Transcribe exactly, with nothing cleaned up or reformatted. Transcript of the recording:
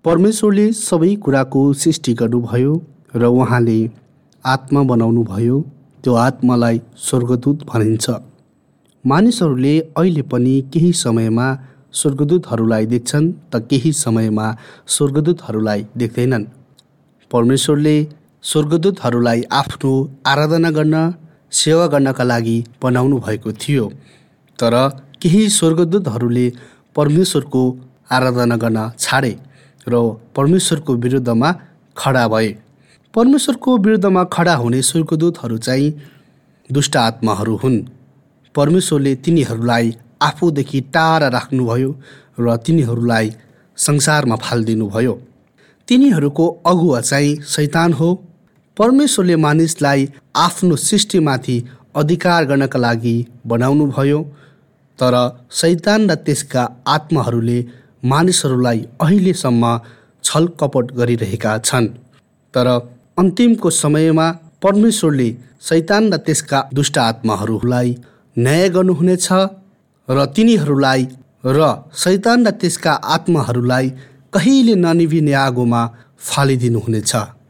परमेश्वरले सबै कुराको सृष्टि गर्नुभयो र उहाँले आत्मा बनाउनु भयो। त्यो आत्मालाई स्वर्गदूत भनिन्छ। मानिसहरूले अहिले पनि केही समयमा स्वर्गदूतहरूलाई देख्छन् त केही समयमा स्वर्गदूतहरूलाई देख्दैनन्। परमेश्वरले स्वर्गदूतहरूलाई आफ्नो आराधना गर्न, सेवा गर्नका लागि बनाउनु भएको थियो। तर केही स्वर्गदूतहरूले परमेश्वरको आराधना गर्न छाडे र परमेश्वरको विरुद्धमा खडा भए। परमेश्वरको विरुद्धमा खडा हुने स्वर्गदूतहरू चाहिँ दुष्ट आत्माहरू हुन्। परमेश्वरले तिनीहरूलाई आफूदेखि टाढा राख्नुभयो र तिनीहरूलाई संसारमा फालिदिनुभयो। तिनीहरूको अगुवा चाहिँ शैतान हो। परमेश्वरले मानिसलाई आफ्नो सृष्टिमाथि अधिकार गर्नका लागि बनाउनु भयो। तर शैतान र त्यसका आत्माहरूले मानिसहरूलाई अहिलेसम्म छलकपट गरिरहेका छन्। तर अन्तिमको समयमा परमेश्वरले शैतान र त्यसका दुष्ट आत्माहरूलाई न्याय गर्नुहुनेछ र तिनीहरूलाई र शैतान र त्यसका आत्माहरूलाई कहिले ननिभिने आगोमा फालिदिनुहुनेछ।